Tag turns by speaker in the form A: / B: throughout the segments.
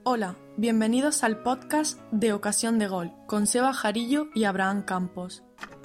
A: Hola, bienvenidos al podcast de Ocasión de Gol con Seba Jarillo y Abraham Campos.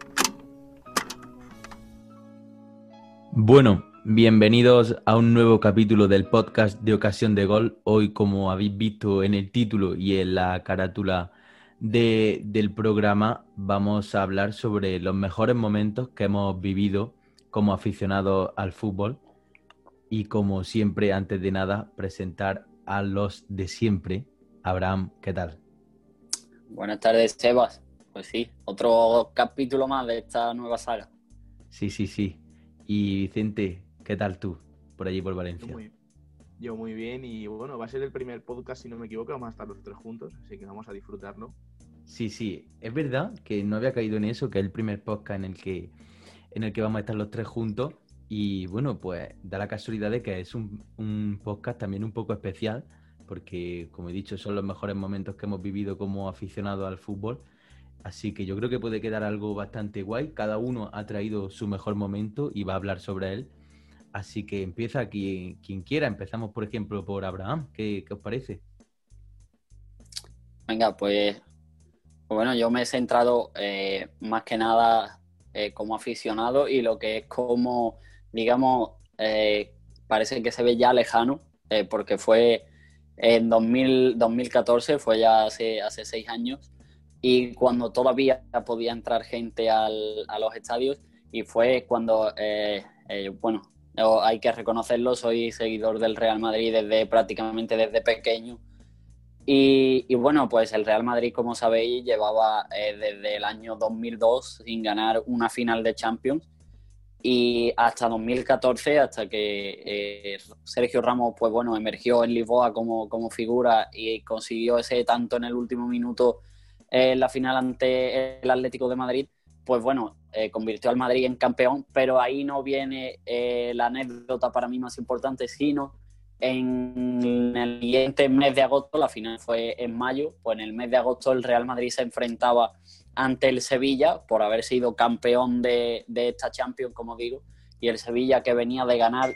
B: Bueno, bienvenidos a un nuevo capítulo del podcast de Ocasión de Gol. Hoy, como habéis visto en el título y en la carátula del programa, vamos a hablar sobre los mejores momentos que hemos vivido como aficionados al fútbol. Y como siempre, antes de nada, presentar a los de siempre. Abraham, ¿qué tal?
C: Buenas tardes, Sebas. Pues sí, otro capítulo más de esta nueva saga.
B: Sí. Y Vicente, ¿qué tal tú? Por allí, por Valencia.
D: Yo muy bien, y bueno, va a ser el primer podcast, si no me equivoco, vamos a estar los tres juntos, así que vamos a disfrutarlo.
B: Sí, es verdad que no había caído en eso, que es el primer podcast en el que vamos a estar los tres juntos. Y bueno, pues da la casualidad de que es un podcast también un poco especial, porque como he dicho, son los mejores momentos que hemos vivido como aficionados al fútbol. Así que yo creo que puede quedar algo bastante guay. Cada uno ha traído su mejor momento y va a hablar sobre él. Así que empieza quien quiera. Empezamos, por ejemplo, por Abraham. ¿Qué os parece?
C: Venga, pues bueno, yo me he centrado más que nada como aficionado, y lo que es como, digamos, parece que se ve ya lejano, porque fue en 2014, fue ya hace 6 años, y cuando todavía podía entrar gente a los estadios, y fue cuando, bueno, hay que reconocerlo, soy seguidor del Real Madrid prácticamente desde pequeño. Y bueno, pues el Real Madrid, como sabéis, llevaba desde el año 2002 sin ganar una final de Champions, y hasta 2014, hasta que Sergio Ramos, pues bueno, emergió en Lisboa como figura y consiguió ese tanto en el último minuto en la final ante el Atlético de Madrid. Pues bueno, convirtió al Madrid en campeón, pero ahí no viene la anécdota para mí más importante, sino en el siguiente mes de agosto. La final fue en mayo, pues en el mes de agosto el Real Madrid se enfrentaba ante el Sevilla por haber sido campeón de esta Champions, como digo, y el Sevilla, que venía de ganar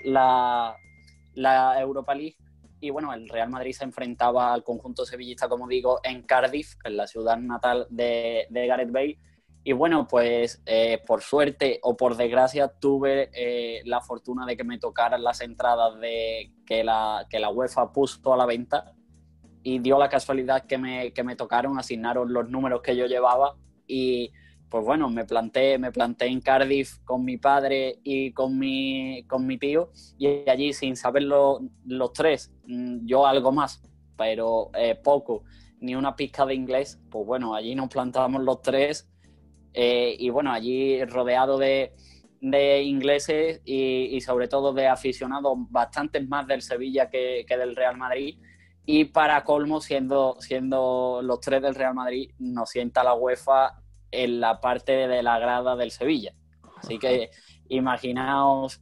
C: la Europa League. Y bueno, el Real Madrid se enfrentaba al conjunto sevillista, como digo, en Cardiff, en la ciudad natal de Gareth Bale. Y bueno, pues por suerte o por desgracia tuve la fortuna de que me tocaran las entradas que la UEFA puso a la venta, y dio la casualidad que me tocaron, asignaron los números que yo llevaba, y pues bueno, me planté en Cardiff con mi padre y con mi tío, y allí, sin saberlo los tres, yo algo más, pero poco, ni una pizca de inglés, pues bueno, allí nos plantábamos los tres. Y bueno, allí rodeado de ingleses y sobre todo de aficionados bastantes más del Sevilla que del Real Madrid. Y para colmo, siendo los tres del Real Madrid, nos sienta la UEFA en la parte de la grada del Sevilla. Así que imaginaos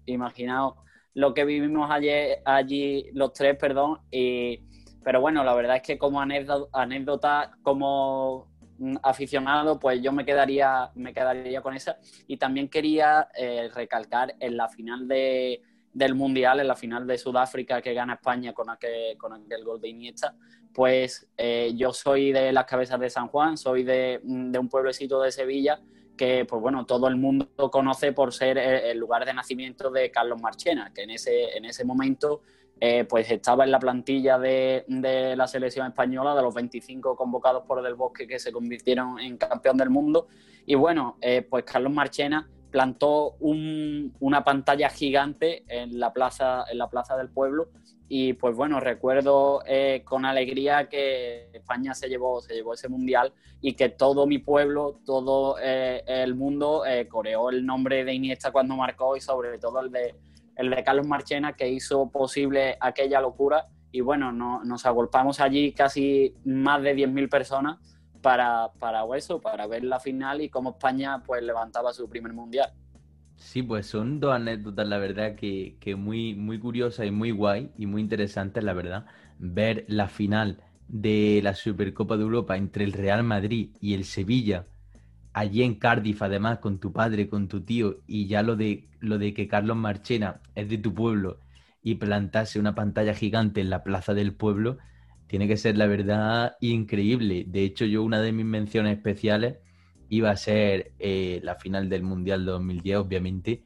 C: lo que vivimos allí los tres, perdón. Pero bueno, la verdad es que como anécdota, como aficionado, pues yo me quedaría con esa. Y también quería recalcar en la final del Mundial, en la final de Sudáfrica que gana España con aquel gol de Iniesta. Pues yo soy de las Cabezas de San Juan, soy de un pueblecito de Sevilla que, pues bueno, todo el mundo conoce por ser el lugar de nacimiento de Carlos Marchena, que en ese momento pues estaba en la plantilla de la selección española, de los 25 convocados por Del Bosque que se convirtieron en campeón del mundo. Y bueno, pues Carlos Marchena plantó una pantalla gigante en la plaza del pueblo, y pues bueno, recuerdo con alegría que España se llevó ese mundial, y que todo mi pueblo, todo el mundo coreó el nombre de Iniesta cuando marcó, y sobre todo el de Carlos Marchena, que hizo posible aquella locura. Y bueno, nos agolpamos allí casi más de 10.000 personas para ver la final y cómo España pues levantaba su primer mundial.
B: Sí, pues son dos anécdotas, la verdad, que muy, muy curiosas y muy guay y muy interesantes, la verdad. Ver la final de la Supercopa de Europa entre el Real Madrid y el Sevilla, allí en Cardiff, además, con tu padre, con tu tío, y ya lo de que Carlos Marchena es de tu pueblo y plantarse una pantalla gigante en la plaza del pueblo, tiene que ser, la verdad, increíble. De hecho, yo una de mis menciones especiales iba a ser la final del Mundial 2010, obviamente.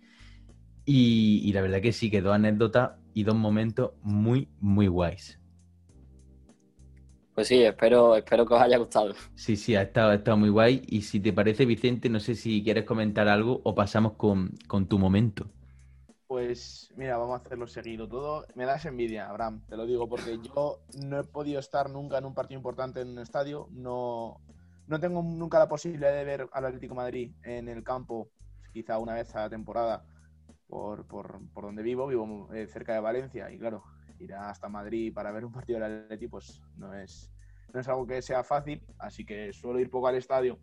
B: Y la verdad que sí, que dos anécdotas y dos momentos muy, muy guays.
C: Pues sí, espero que os haya gustado.
B: Sí, ha estado muy guay. Y si te parece, Vicente, no sé si quieres comentar algo o pasamos con tu momento.
D: Pues mira, vamos a hacerlo seguido todo. Me das envidia, Abraham, te lo digo, porque yo no he podido estar nunca en un partido importante en un estadio. No tengo nunca la posibilidad de ver al Atlético de Madrid en el campo, quizá una vez a la temporada, por donde vivo cerca de Valencia, y claro, ir hasta Madrid para ver un partido del Atleti pues no es algo que sea fácil, así que suelo ir poco al estadio.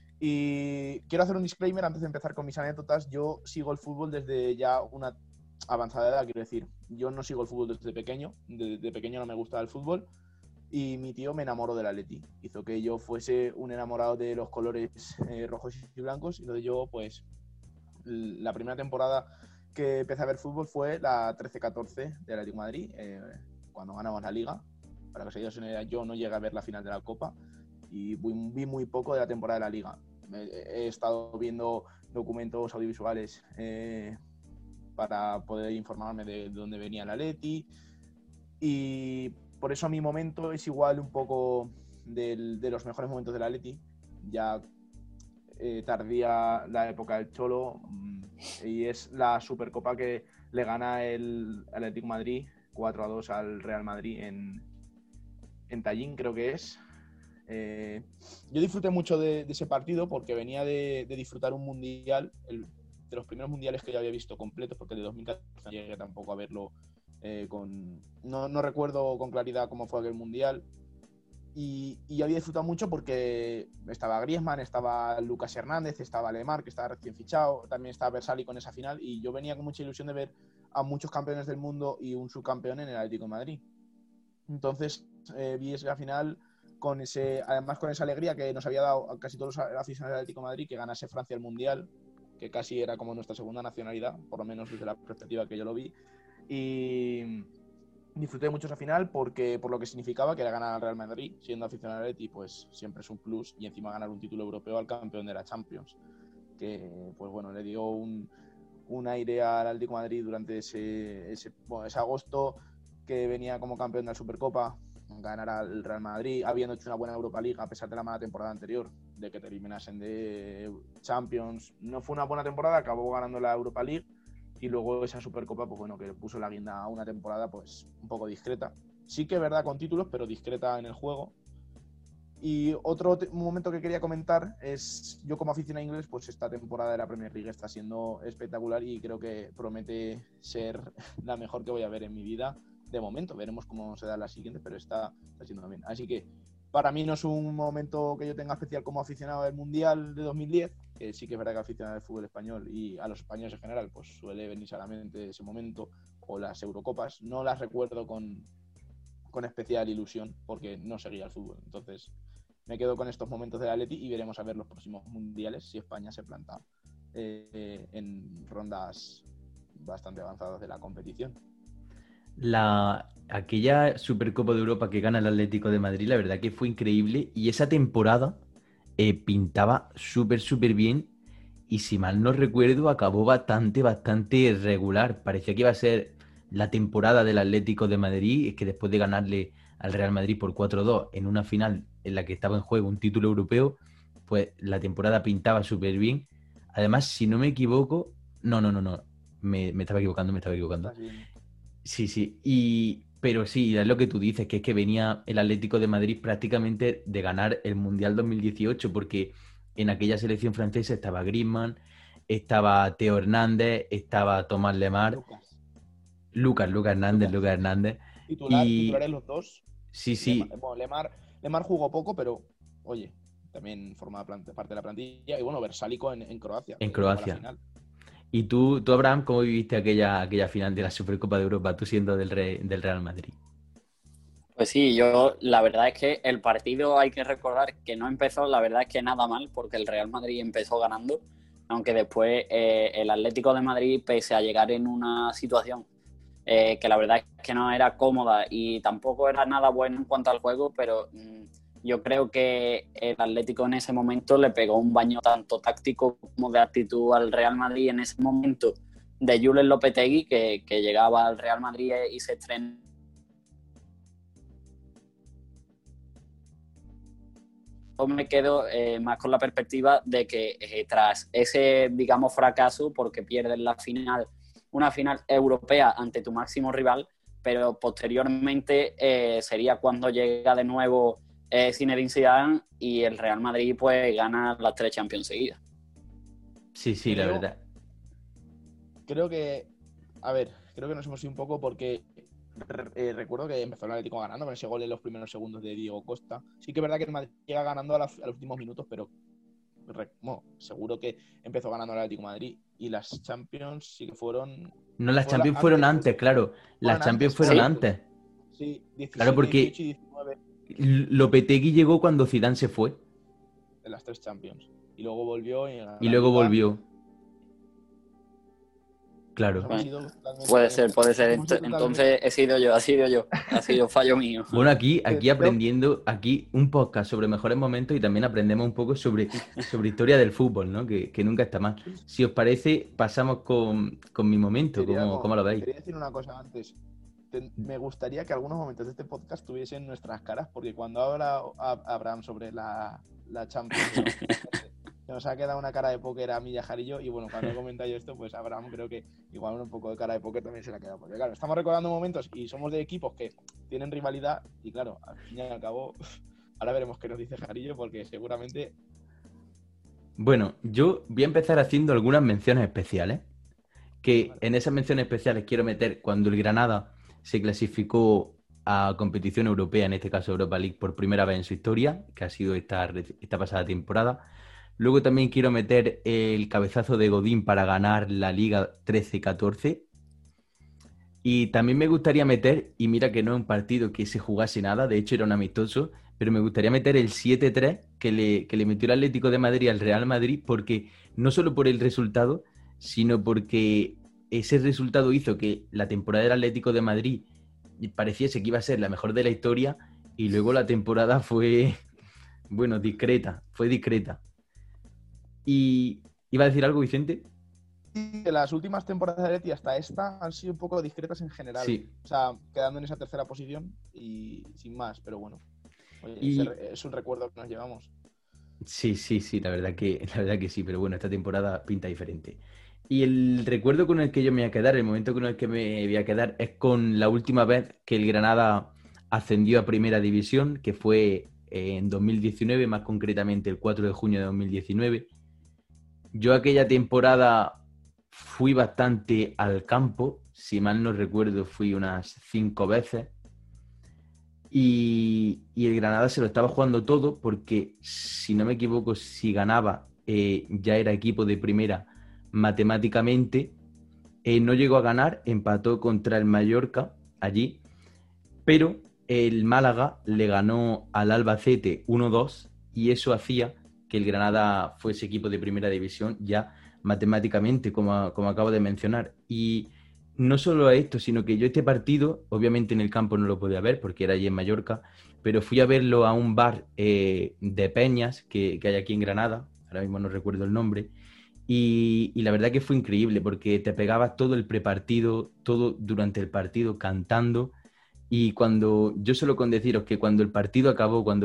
D: Y quiero hacer un disclaimer antes de empezar con mis anécdotas. Yo sigo el fútbol desde ya una avanzada edad, quiero decir, yo no sigo el fútbol desde pequeño, desde pequeño no me gustaba el fútbol, y mi tío me enamoró del Atleti, hizo que yo fuese un enamorado de los colores rojos y blancos. Y entonces yo, pues, la primera temporada que empecé a ver fútbol fue la 13-14 de Atlético de Madrid, cuando ganamos la Liga. Para que os hagáis una idea, yo no llegué a ver la final de la Copa y vi muy poco de la temporada de la Liga. He estado viendo documentos audiovisuales para poder informarme de dónde venía el Atleti, y por eso mi momento es igual un poco de los mejores momentos del Atleti. Ya tardía la época del Cholo, y es la Supercopa que le gana el Atlético de Madrid 4-2 al Real Madrid en Tallín, creo que es. Yo disfruté mucho de ese partido porque venía de disfrutar un mundial, de los primeros mundiales que yo había visto completos, porque el de 2014 no llegué tampoco a verlo no recuerdo con claridad cómo fue aquel mundial. Y había disfrutado mucho porque estaba Griezmann, estaba Lucas Hernández, estaba Lemar, que estaba recién fichado, también estaba Versali con esa final, y yo venía con mucha ilusión de ver a muchos campeones del mundo y un subcampeón en el Atlético de Madrid. Entonces vi esa final además con esa alegría que nos había dado a casi todos los aficionados del Atlético de Madrid, que ganase Francia el Mundial, que casi era como nuestra segunda nacionalidad, por lo menos desde la perspectiva que yo lo vi. Y disfruté mucho esa final por lo que significaba, que era ganar al Real Madrid. Siendo aficionado al Atleti, pues siempre es un plus, y encima ganar un título europeo al campeón de la Champions, que pues bueno, le dio un aire al Atlético de Madrid durante ese agosto, que venía como campeón de la Supercopa, ganar al Real Madrid, habiendo hecho una buena Europa League a pesar de la mala temporada anterior, de que te eliminasen de Champions. No fue una buena temporada, acabó ganando la Europa League, y luego esa Supercopa, pues bueno, que puso la guinda a una temporada pues un poco discreta. Sí que es verdad con títulos, pero discreta en el juego. Y otro momento que quería comentar es, yo como aficionado inglés, pues esta temporada de la Premier League está siendo espectacular y creo que promete ser la mejor que voy a ver en mi vida. De momento, veremos cómo se da la siguiente, pero está siendo bien. Así que para mí no es un momento que yo tenga especial como aficionado del Mundial de 2010, que sí que es verdad que aficionado al fútbol español y a los españoles en general, pues suele venirse a la mente ese momento, o las Eurocopas. No las recuerdo con especial ilusión porque no seguía el fútbol. Entonces me quedo con estos momentos del Atleti y veremos a ver los próximos mundiales si España se planta en rondas bastante avanzadas de la competición.
B: Aquella Supercopa de Europa que gana el Atlético de Madrid, la verdad que fue increíble, y esa temporada pintaba súper bien, y si mal no recuerdo acabó bastante regular. Parecía que iba a ser la temporada del Atlético de Madrid, es que después de ganarle al Real Madrid por 4-2 en una final en la que estaba en juego un título europeo, pues la temporada pintaba súper bien. Además, si no me equivoco, no, me estaba equivocando. Sí, pero sí, es lo que tú dices, que es que venía el Atlético de Madrid prácticamente de ganar el Mundial 2018, porque en aquella selección francesa estaba Griezmann, estaba Theo Hernández, estaba Thomas Lemar, Lucas Hernández.
D: Titulares los dos.
B: Sí.
D: Lemar jugó poco, pero oye, también formaba parte de la plantilla. Y bueno, Versálico en Croacia.
B: En Croacia. ¿Y tú, Abraham, cómo viviste aquella final de la Supercopa de Europa, tú siendo del Real Madrid?
C: Pues sí, yo la verdad es que el partido, hay que recordar que no empezó, la verdad es que nada mal, porque el Real Madrid empezó ganando, aunque después el Atlético de Madrid, pese a llegar en una situación que la verdad es que no era cómoda y tampoco era nada bueno en cuanto al juego, pero yo creo que el Atlético en ese momento le pegó un baño tanto táctico como de actitud al Real Madrid en ese momento, de Julen Lopetegui, que llegaba al Real Madrid y se estrenó. Yo me quedo más con la perspectiva de que tras ese, digamos, fracaso, porque pierdes la final, una final europea ante tu máximo rival, pero posteriormente sería cuando llega de nuevo Zinedine Zidane y el Real Madrid pues gana las 3 Champions seguidas.
B: Sí, la verdad.
D: Creo que nos hemos ido un poco porque recuerdo que empezó el Atlético ganando con ese gol en los primeros segundos de Diego Costa. Sí que es verdad que el Madrid llega ganando a los últimos minutos, pero seguro que empezó ganando el Atlético de Madrid. Y las Champions sí que fueron...
B: No, las Champions fueron antes, claro. Las Champions fueron antes.
D: Sí, 17,
B: claro, porque
D: 18 y 19.
B: Lopetegui llegó cuando Zidane se fue.
D: De las 3 Champions. Y luego volvió.
B: Y luego volvió. Claro.
C: Puede ser. Entonces ha sido yo. Ha sido fallo mío.
B: Bueno, aquí aprendiendo, aquí un podcast sobre mejores momentos y también aprendemos un poco sobre historia del fútbol, ¿no? Que nunca está mal. Si os parece, pasamos con mi momento. ¿Cómo lo veis?
D: Quería decir una cosa antes. Me gustaría que algunos momentos de este podcast tuviesen nuestras caras, porque cuando habla Abraham sobre la Champions, nos ha quedado una cara de póker a mí y a Jarillo, y bueno, cuando he comentado yo esto, pues Abraham creo que igual un poco de cara de póker también se le ha quedado, porque claro, estamos recordando momentos y somos de equipos que tienen rivalidad, y claro, al fin y al cabo, ahora veremos qué nos dice Jarillo, porque seguramente...
B: Bueno, yo voy a empezar haciendo algunas menciones especiales, que en esas menciones especiales quiero meter cuando el Granada se clasificó a competición europea, en este caso Europa League, por primera vez en su historia, que ha sido esta pasada temporada. Luego también quiero meter el cabezazo de Godín para ganar la Liga 13-14. Y también me gustaría meter, y mira que no es un partido que se jugase nada, de hecho era un amistoso, pero me gustaría meter el 7-3 que le metió el Atlético de Madrid al Real Madrid, porque no solo por el resultado, sino porque ese resultado hizo que la temporada del Atlético de Madrid pareciese que iba a ser la mejor de la historia, y luego la temporada fue, bueno, discreta. Y ¿iba a decir algo, Vicente?
D: Las últimas temporadas de Atleti hasta esta han sido un poco discretas en general.
B: Sí.
D: O sea, quedando en esa tercera posición y sin más, pero bueno. Oye, es un recuerdo que nos llevamos.
B: Sí, la verdad que sí, pero bueno, esta temporada pinta diferente. Y el recuerdo con el que yo me voy a quedar, el momento con el que me voy a quedar, es con la última vez que el Granada ascendió a Primera División, que fue en 2019, más concretamente el 4 de junio de 2019. Yo aquella temporada fui bastante al campo, si mal no recuerdo fui unas 5 veces, y el Granada se lo estaba jugando todo porque, si no me equivoco, si ganaba ya era equipo de primera matemáticamente. No llegó a ganar, empató contra el Mallorca allí, pero el Málaga le ganó al Albacete 1-2 y eso hacía que el Granada fuese equipo de primera división ya matemáticamente, como acabo de mencionar. Y no solo a esto, sino que yo este partido, obviamente en el campo no lo podía ver porque era allí en Mallorca, pero fui a verlo a un bar de peñas que hay aquí en Granada, ahora mismo no recuerdo el nombre, y la verdad que fue increíble porque te pegabas todo el prepartido, todo durante el partido cantando, y yo solo con deciros que cuando el partido acabó, cuando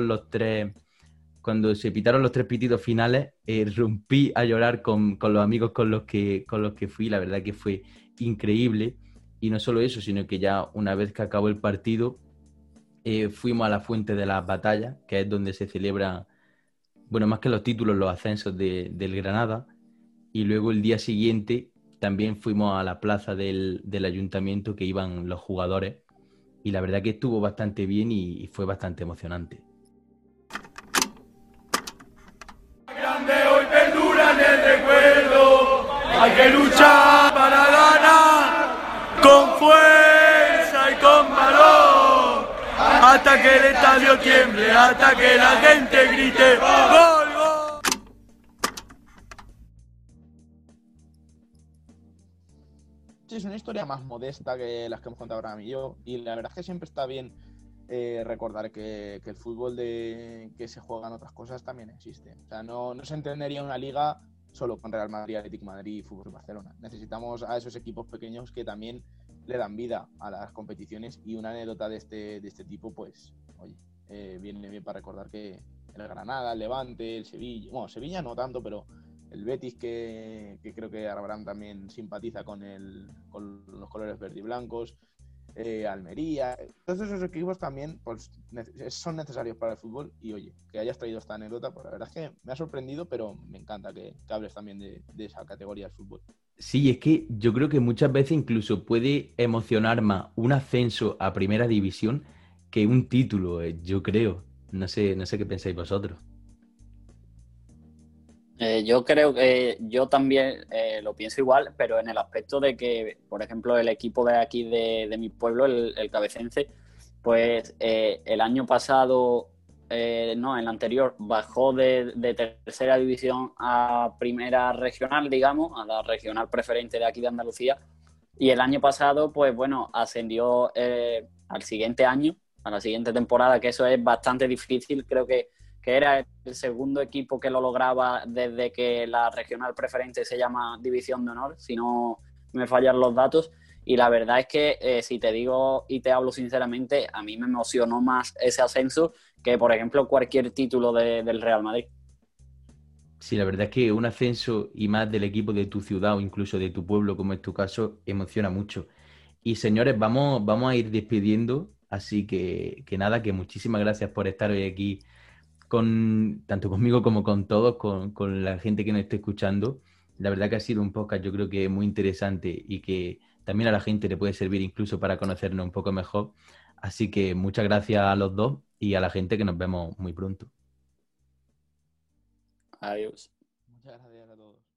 B: se pitaron los 3 pitidos finales, rompí a llorar con los amigos con los que fui. La verdad que fue increíble. Y no solo eso, sino que ya una vez que acabó el partido, fuimos a la Fuente de las Batallas, que es donde se celebra, bueno, más que los títulos, los ascensos del Granada. Y luego el día siguiente también fuimos a la plaza del ayuntamiento que iban los jugadores. Y la verdad que estuvo bastante bien y fue bastante emocionante.
E: Hoy perdura en el recuerdo, hay que luchar para ganar con fuerza y con valor, hasta que el estadio tiemble, hasta que la gente grite ¡gol, gol!
D: es una historia más modesta que las que hemos contado Abraham y yo. Y la verdad es que siempre está bien recordar que el fútbol que se juega en otras cosas también existe. O sea, no se entendería una liga solo con Real Madrid, Atlético de Madrid y Fútbol Barcelona. Necesitamos a esos equipos pequeños que también le dan vida a las competiciones, y una anécdota de este tipo, pues, oye, viene bien para recordar que el Granada, el Levante, el Sevilla, bueno, Sevilla no tanto, pero el Betis, que creo que Abraham también simpatiza con los colores verde y blancos, Almería, todos esos equipos también pues, son necesarios para el fútbol. Y oye, que hayas traído esta anécdota, pues la verdad es que me ha sorprendido, pero me encanta que hables también de esa categoría del fútbol.
B: Sí, es que yo creo que muchas veces incluso puede emocionar más un ascenso a primera división que un título, yo creo. No sé qué pensáis vosotros.
C: Yo creo que yo también lo pienso igual, pero en el aspecto de que, por ejemplo, el equipo de aquí de mi pueblo, el Cabecense, pues el año pasado, no, el anterior, bajó de tercera división a primera regional, digamos, a la regional preferente de aquí de Andalucía. Y el año pasado, pues bueno, ascendió al siguiente año, a la siguiente temporada, que eso es bastante difícil. Creo que era el segundo equipo que lo lograba desde que la regional preferente se llama División de Honor, si no me fallan los datos. Y la verdad es que, si te digo y te hablo sinceramente, a mí me emocionó más ese ascenso que, por ejemplo, cualquier título del Real Madrid.
B: Sí, la verdad es que un ascenso y más del equipo de tu ciudad o incluso de tu pueblo, como es tu caso, emociona mucho. Y señores, vamos a ir despidiendo, así que nada, que muchísimas gracias por estar hoy aquí tanto conmigo como con todos, con la gente que nos esté escuchando. La verdad que ha sido un podcast, yo creo que muy interesante y que también a la gente le puede servir incluso para conocernos un poco mejor. Así que muchas gracias a los dos y a la gente, que nos vemos muy pronto.
C: Adiós.
D: Muchas gracias a todos.